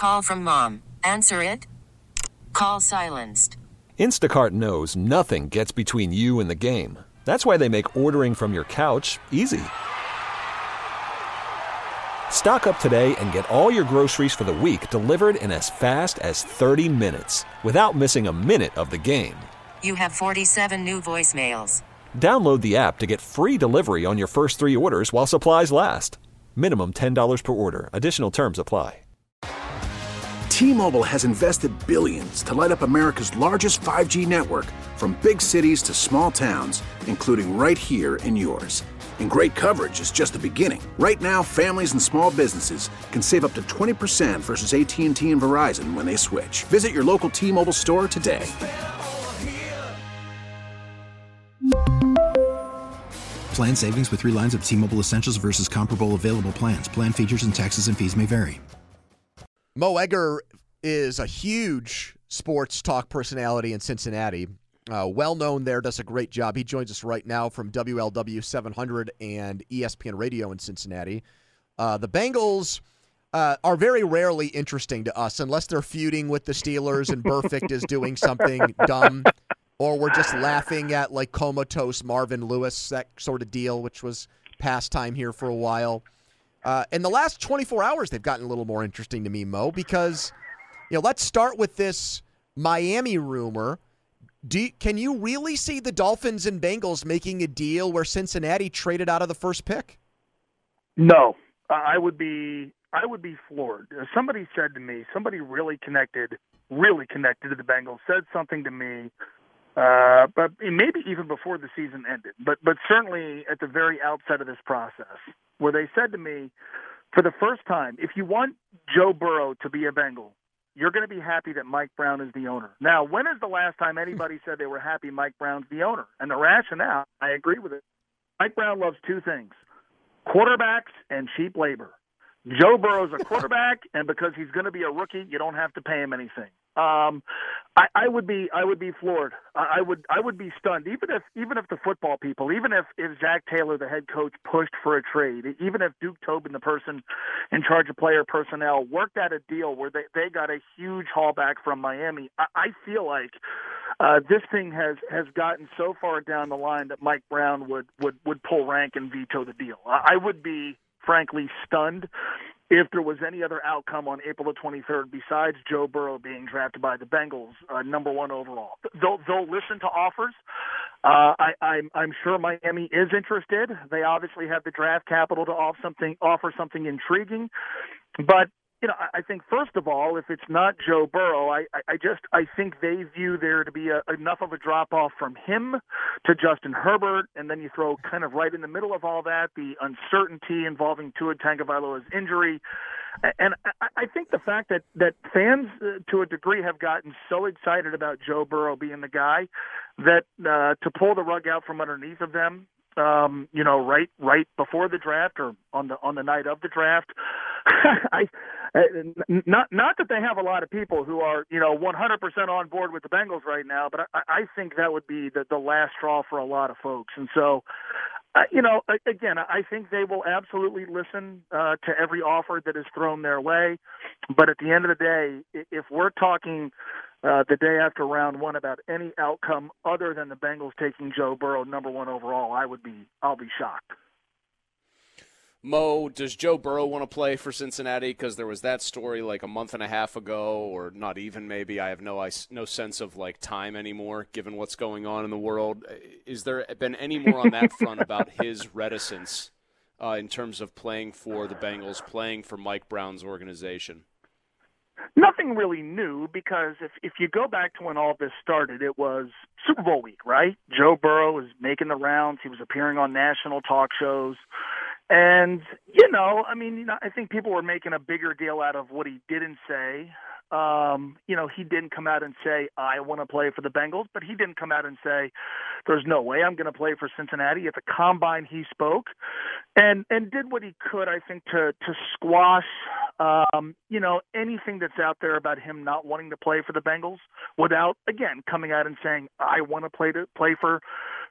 Call from mom. Answer it. Call silenced. Instacart knows nothing gets between you and the game. That's why they make ordering from your couch easy. Stock up today and get all your groceries for the week delivered in as fast as 30 minutes without missing a minute of the game. You have 47 new voicemails. Download the app to get free delivery on your first 3 orders while supplies last. Minimum $10 per order. Additional terms apply. T-Mobile has invested billions to light up America's largest 5G network, from big cities to small towns, including right here in yours. And great coverage is just the beginning. Right now, families and small businesses can save up to 20% versus AT&T and Verizon when they switch. Visit your local T-Mobile store today. Plan savings with 3 lines of T-Mobile Essentials versus comparable available plans. Plan features and taxes and fees may vary. Mo Egger is a huge sports talk personality in Cincinnati. Well known there, does a great job. He joins us right now from WLW 700 and ESPN Radio in Cincinnati. The Bengals are very rarely interesting to us unless they're feuding with the Steelers and Burfict is doing something dumb, or we're just laughing at like comatose Marvin Lewis, that sort of deal, which was pastime here for a while. In the last 24 hours, they've gotten a little more interesting to me, Mo, because let's start with this Miami rumor. Can you really see the Dolphins and Bengals making a deal where Cincinnati traded out of the first pick? No, I would be floored. Somebody said to me, somebody really connected to the Bengals, said something to me, but maybe even before the season ended, but certainly at the very outset of this process, where they said to me, for the first time, if you want Joe Burrow to be a Bengal, you're going to be happy that Mike Brown is the owner. Now, when is the last time anybody said they were happy Mike Brown's the owner? And the rationale, I agree with it. Mike Brown loves 2 things, quarterbacks and cheap labor. Joe Burrow's a quarterback, and because he's going to be a rookie, you don't have to pay him anything. I would be floored. I would be stunned, even if the football people, even if Zach Taylor, the head coach, pushed for a trade, even if Duke Tobin, the person in charge of player personnel, worked out a deal where they got a huge haul back from Miami. I feel like this thing has gotten so far down the line that Mike Brown would pull rank and veto the deal. I would be frankly stunned if there was any other outcome on April the 23rd besides Joe Burrow being drafted by the Bengals, number 1 overall. They'll listen to offers. I'm sure Miami is interested. They obviously have the draft capital to offer something intriguing. But I think first of all, if it's not Joe Burrow, I think they view there to be enough of a drop off from him to Justin Herbert, and then you throw kind of right in the middle of all that the uncertainty involving Tua Tagovailoa's injury, and I think the fact that fans to a degree have gotten so excited about Joe Burrow being the guy that to pull the rug out from underneath of them, right before the draft or on the night of the draft. Not that they have a lot of people who are 100% on board with the Bengals right now, but I think that would be the last straw for a lot of folks. And so, again, I think they will absolutely listen to every offer that is thrown their way. But at the end of the day, if we're talking the day after round 1 about any outcome other than the Bengals taking Joe Burrow number 1 overall, I'll be shocked. Mo, does Joe Burrow want to play for Cincinnati? Because there was that story like a month and a half ago, or not even maybe. I have no sense of like time anymore, given what's going on in the world. Is there been any more on that front about his reticence in terms of playing for the Bengals, playing for Mike Brown's organization? Nothing really new, because if you go back to when all this started, it was Super Bowl week, right? Joe Burrow was making the rounds. He was appearing on national talk shows. And, I think people were making a bigger deal out of what he didn't say. He didn't come out and say, I want to play for the Bengals, but he didn't come out and say, there's no way I'm going to play for Cincinnati. At the Combine, he spoke and did what he could, I think, to squash, anything that's out there about him not wanting to play for the Bengals without, again, coming out and saying, I want to play for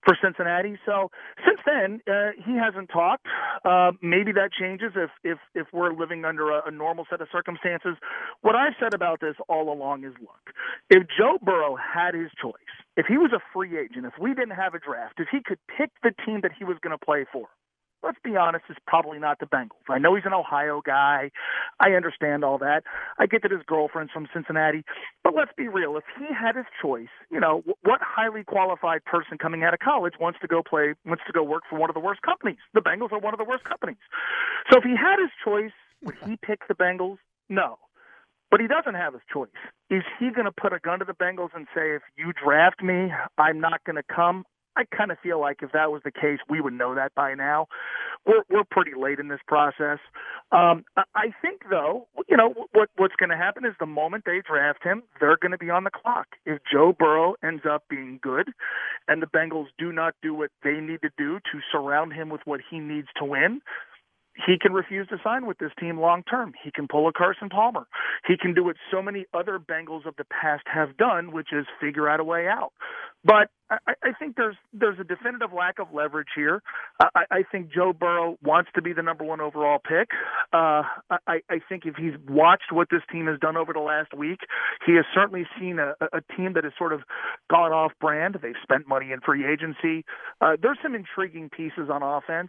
for Cincinnati. So since then, he hasn't talked. Maybe that changes if we're living under a normal set of circumstances. What I've said about this all along is, look, if Joe Burrow had his choice, if he was a free agent, if we didn't have a draft, if he could pick the team that he was going to play for, let's be honest, it's probably not the Bengals. I know he's an Ohio guy. I understand all that. I get that his girlfriend's from Cincinnati. But let's be real. If he had his choice, what highly qualified person coming out of college wants to go work for one of the worst companies? The Bengals are one of the worst companies. So if he had his choice, would he pick the Bengals? No. But he doesn't have his choice. Is he going to put a gun to the Bengals and say, if you draft me, I'm not going to come? I kind of feel like if that was the case, we would know that by now. We're pretty late in this process. I think, though, what's going to happen is the moment they draft him, they're going to be on the clock. If Joe Burrow ends up being good and the Bengals do not do what they need to do to surround him with what he needs to win, he can refuse to sign with this team long term. He can pull a Carson Palmer. He can do what so many other Bengals of the past have done, which is figure out a way out. But I think there's a definitive lack of leverage here. I think Joe Burrow wants to be the number one overall pick. I think if he's watched what this team has done over the last week, he has certainly seen a team that has sort of gone off brand. They've spent money in free agency. There's some intriguing pieces on offense.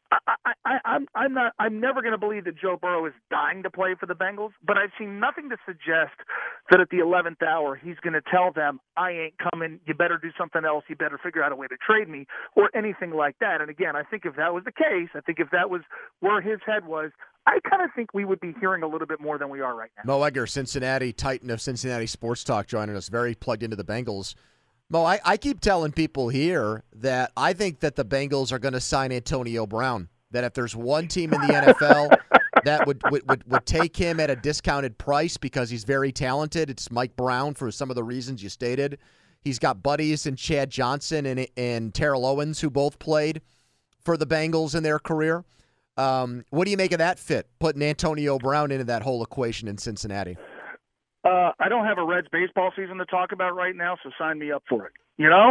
I'm never going to believe that Joe Burrow is dying to play for the Bengals, but I've seen nothing to suggest that at the 11th hour he's going to tell them, I ain't coming, you better do something else, you better figure out a way to trade me, or anything like that. And again, I think if that was the case, I think if that was where his head was, I kind of think we would be hearing a little bit more than we are right now. Mo Egger, Cincinnati Titan of Cincinnati Sports Talk, joining us, very plugged into the Bengals. Mo, I keep telling people here that I think that the Bengals are going to sign Antonio Brown, that if there's one team in the NFL that would take him at a discounted price because he's very talented, it's Mike Brown for some of the reasons you stated. He's got buddies in Chad Johnson and Terrell Owens who both played for the Bengals in their career. What do you make of that fit, putting Antonio Brown into that whole equation in Cincinnati? I don't have a Reds baseball season to talk about right now, so sign me up for it.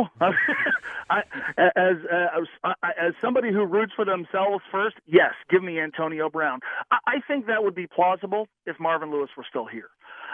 As somebody who roots for themselves first, yes, give me Antonio Brown. I think that would be plausible if Marvin Lewis were still here.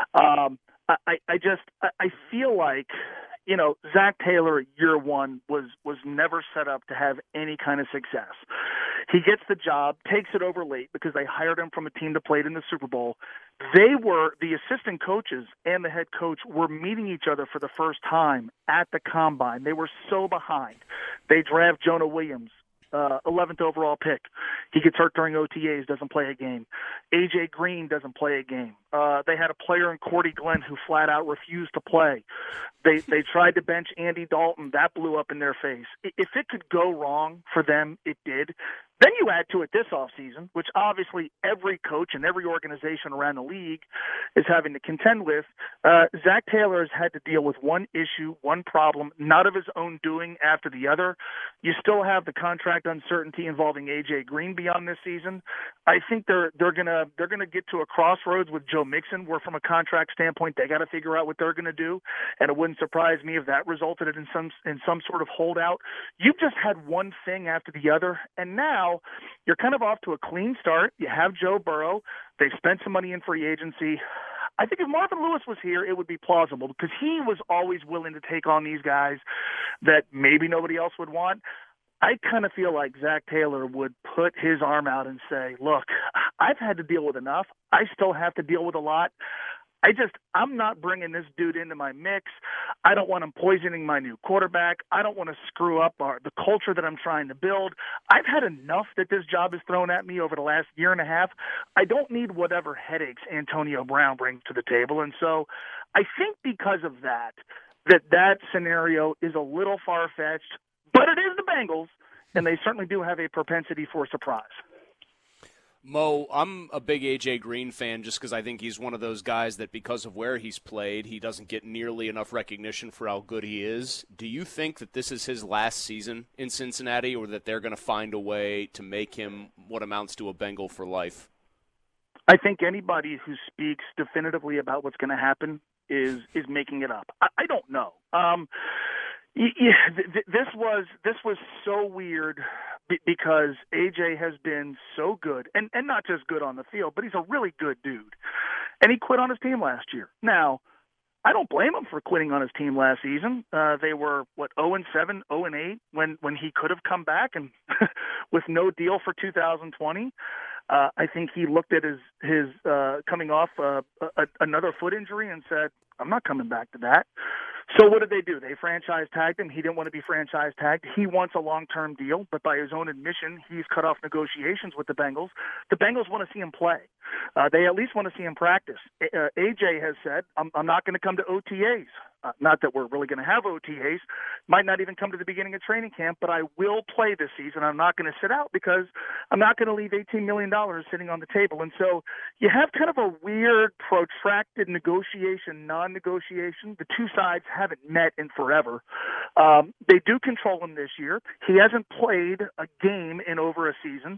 I feel like, Zach Taylor year one was never set up to have any kind of success. He gets the job, takes it over late because they hired him from a team that played in the Super Bowl. The assistant coaches and the head coach were meeting each other for the first time at the Combine. They were so behind. They draft Jonah Williams, 11th overall pick. He gets hurt during OTAs, doesn't play a game. A.J. Green doesn't play a game. They had a player in Cordy Glenn who flat out refused to play. They tried to bench Andy Dalton. That blew up in their face. If it could go wrong for them, it did. Then you add to it this offseason, which obviously every coach and every organization around the league is having to contend with. Zach Taylor has had to deal with one issue, one problem, not of his own doing after the other. You still have the contract uncertainty involving A.J. Green beyond this season. I think they're gonna get to a crossroads with Joe Mixon, where from a contract standpoint they got to figure out what they're going to do, and it wouldn't surprise me if that resulted in some sort of holdout. You've just had one thing after the other, and now you're kind of off to a clean start. You have Joe Burrow. They've spent some money in free agency. I think if Marvin Lewis was here, it would be plausible because he was always willing to take on these guys that maybe nobody else would want. I kind of feel like Zach Taylor would put his arm out and say, look, I've had to deal with enough. I still have to deal with a lot. I'm not bringing this dude into my mix. I don't want him poisoning my new quarterback. I don't want to screw up the culture that I'm trying to build. I've had enough that this job has thrown at me over the last year and a half. I don't need whatever headaches Antonio Brown brings to the table. And so I think because of that scenario is a little far-fetched, but it is the Bengals, and they certainly do have a propensity for surprise. Mo, I'm a big A.J. Green fan just because I think he's one of those guys that because of where he's played, he doesn't get nearly enough recognition for how good he is. Do you think that this is his last season in Cincinnati or that they're going to find a way to make him what amounts to a Bengal for life? I think anybody who speaks definitively about what's going to happen is making it up. I don't know. Yeah, this was so weird because AJ has been so good, and not just good on the field, but he's a really good dude. And he quit on his team last year. Now, I don't blame him for quitting on his team last season. They were 0-7, 0-8 when he could have come back and with no deal for 2020. I think he looked at his coming off another foot injury and said, I'm not coming back to that. So what did they do? They franchise tagged him. He didn't want to be franchise tagged. He wants a long-term deal, but by his own admission, he's cut off negotiations with the Bengals. The Bengals want to see him play. They at least want to see him practice. AJ has said, I'm not going to come to OTAs. Not that we're really going to have OTAs. Might not even come to the beginning of training camp, but I will play this season. I'm not going to sit out because I'm not going to leave $18 million sitting on the table. And so you have kind of a weird, protracted negotiation, non-negotiation. The two sides haven't met in forever. They do control him this year. He hasn't played a game in over a season.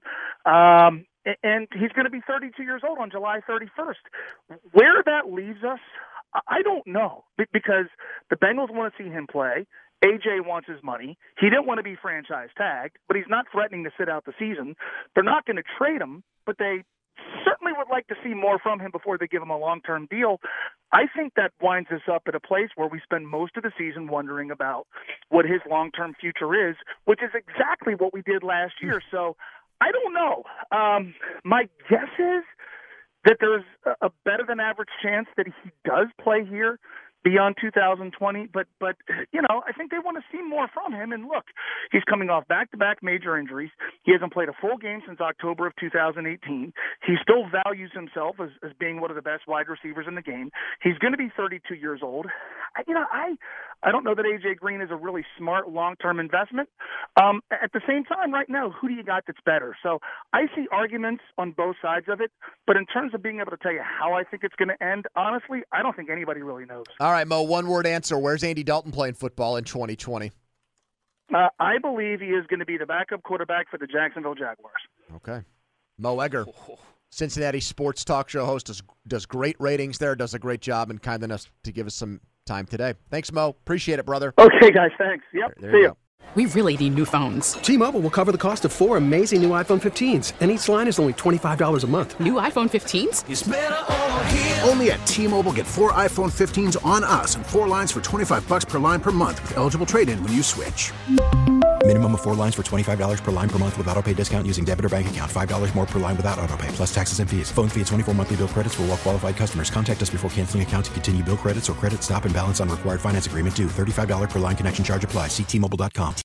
And he's going to be 32 years old on July 31st. Where that leaves us, I don't know, because the Bengals want to see him play. AJ wants his money. He didn't want to be franchise tagged, but he's not threatening to sit out the season. They're not going to trade him, but they certainly would like to see more from him before they give him a long-term deal. I think that winds us up at a place where we spend most of the season wondering about what his long-term future is, which is exactly what we did last year. So I don't know. My guess is that there's a better than average chance that he does play here beyond 2020, but I think they want to see more from him. And look, he's coming off back-to-back major injuries. He hasn't played a full game since October of 2018. He still values himself as being one of the best wide receivers in the game. He's going to be 32 years old. I don't know that A.J. Green is a really smart long-term investment. At the same time, right now, who do you got that's better? So I see arguments on both sides of it, but in terms of being able to tell you how I think it's going to end, honestly, I don't think anybody really knows. All right, Mo, one-word answer. Where's Andy Dalton playing football in 2020? I believe he is going to be the backup quarterback for the Jacksonville Jaguars. Okay. Mo Egger, Cincinnati sports talk show host, does great ratings there, does a great job, and kind enough to give us some time today. Thanks, Mo. Appreciate it, brother. Okay, guys. Thanks. Yep. There See you. We really need new phones. T-Mobile will cover the cost of 4 amazing new iPhone 15s, and each line is only $25 a month. New iPhone 15s? It's better over here. Only at T-Mobile, get 4 iPhone 15s on us and 4 lines for $25 per line per month with eligible trade-in when you switch. Minimum of 4 lines for $25 per line per month with autopay discount using debit or bank account. $5 more per line without autopay, plus taxes and fees. Phone fee at 24 monthly bill credits for well-qualified customers. Contact us before canceling account to continue bill credits or credit stop and balance on required finance agreement due. $35 per line connection charge applies. See T-Mobile.com.